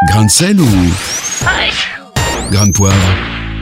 Grain de sel ou grain de poivre?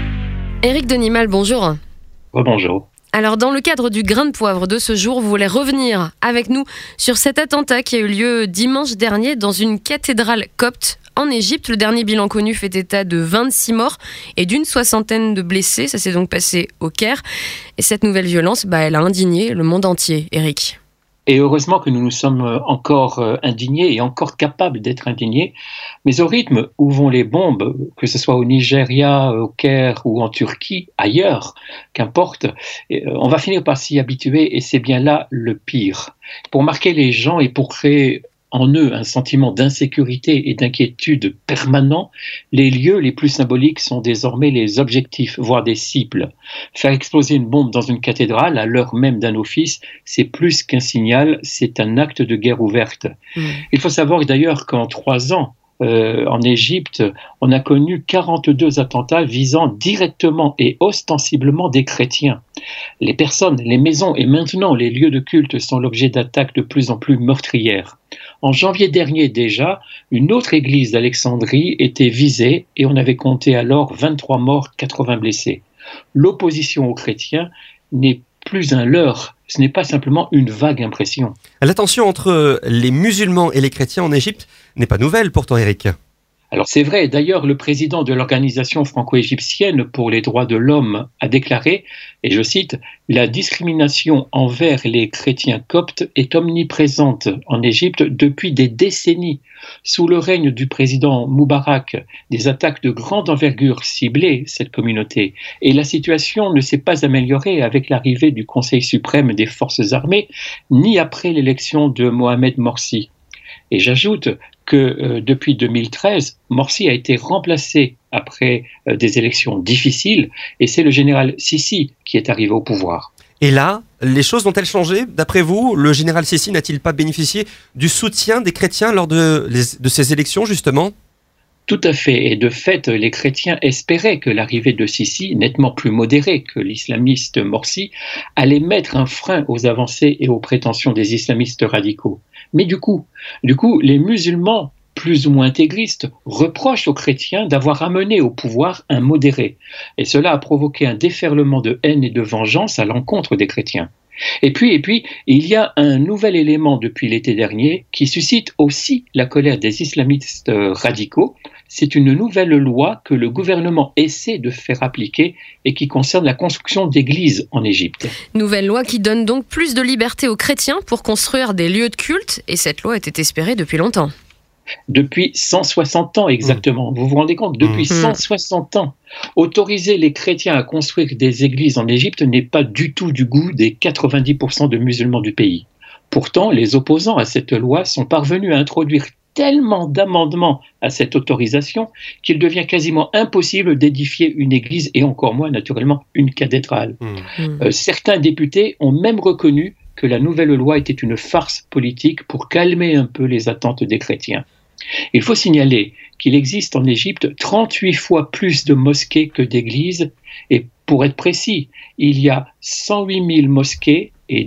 Éric Denimal, bonjour. Bonjour. Alors, dans le cadre du grain de poivre de ce jour, vous voulez revenir avec nous sur cet attentat qui a eu lieu dimanche dernier dans une cathédrale copte en Égypte. Le dernier bilan connu fait état de 26 morts et d'une soixantaine de blessés. Ça s'est donc passé au Caire. Et cette nouvelle violence, elle a indigné le monde entier, Éric. Et heureusement que nous nous sommes encore indignés et encore capables d'être indignés. Mais au rythme où vont les bombes, que ce soit au Nigeria, au Caire ou en Turquie, ailleurs, qu'importe, on va finir par s'y habituer et c'est bien là le pire. Pour marquer les gens et pour créer en eux un sentiment d'insécurité et d'inquiétude permanent, les lieux les plus symboliques sont désormais les objectifs, voire des cibles. Faire exploser une bombe dans une cathédrale à l'heure même d'un office, c'est plus qu'un signal, c'est un acte de guerre ouverte. Il faut savoir d'ailleurs qu'en 3 ans, en Égypte, on a connu 42 attentats visant directement et ostensiblement des chrétiens. Les personnes, les maisons et maintenant les lieux de culte sont l'objet d'attaques de plus en plus meurtrières. En janvier dernier déjà, une autre église d'Alexandrie était visée et on avait compté alors 23 morts, 80 blessés. L'opposition aux chrétiens n'est plus un leurre, ce n'est pas simplement une vague impression. La tension entre les musulmans et les chrétiens en Égypte n'est pas nouvelle pourtant, Éric. Alors c'est vrai, d'ailleurs le président de l'organisation franco-égyptienne pour les droits de l'homme a déclaré, et je cite, « La discrimination envers les chrétiens coptes est omniprésente en Égypte depuis des décennies. Sous le règne du président Moubarak, des attaques de grande envergure ciblaient cette communauté et la situation ne s'est pas améliorée avec l'arrivée du Conseil suprême des forces armées, ni après l'élection de Mohamed Morsi. » Et j'ajoute que depuis 2013, Morsi a été remplacé après des élections difficiles et c'est le général Sissi qui est arrivé au pouvoir. Et là, les choses vont-elles changer? D'après vous, le général Sissi n'a-t-il pas bénéficié du soutien des chrétiens lors de ces élections justement? Tout à fait. Et de fait, les chrétiens espéraient que l'arrivée de Sissi, nettement plus modéré que l'islamiste Morsi, allait mettre un frein aux avancées et aux prétentions des islamistes radicaux. Mais du coup, les musulmans, plus ou moins intégristes, reprochent aux chrétiens d'avoir amené au pouvoir un modéré. Et cela a provoqué un déferlement de haine et de vengeance à l'encontre des chrétiens. Et puis, il y a un nouvel élément depuis l'été dernier qui suscite aussi la colère des islamistes radicaux. C'est une nouvelle loi que le gouvernement essaie de faire appliquer et qui concerne la construction d'églises en Égypte. Nouvelle loi qui donne donc plus de liberté aux chrétiens pour construire des lieux de culte et cette loi était espérée depuis longtemps. Depuis 160 ans exactement. Vous vous rendez compte? Depuis 160 ans. Autoriser les chrétiens à construire des églises en Égypte n'est pas du tout du goût des 90% de musulmans du pays. Pourtant, les opposants à cette loi sont parvenus à introduire tellement d'amendements à cette autorisation qu'il devient quasiment impossible d'édifier une église et encore moins naturellement une cathédrale. Certains députés ont même reconnu que la nouvelle loi était une farce politique pour calmer un peu les attentes des chrétiens. Il faut signaler qu'il existe en Égypte 38 fois plus de mosquées que d'églises et pour être précis, il y a 108 000 mosquées et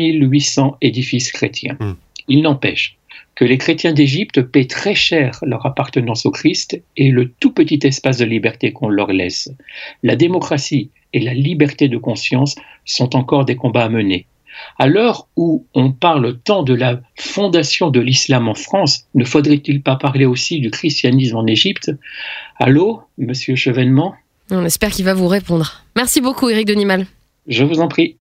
2800 édifices chrétiens. Il n'empêche que les chrétiens d'Égypte paient très cher leur appartenance au Christ et le tout petit espace de liberté qu'on leur laisse. La démocratie et la liberté de conscience sont encore des combats à mener. À l'heure où on parle tant de la fondation de l'islam en France, ne faudrait-il pas parler aussi du christianisme en Égypte? Allô, monsieur Chevènement? On espère qu'il va vous répondre. Merci beaucoup, Éric Denimal. Je vous en prie.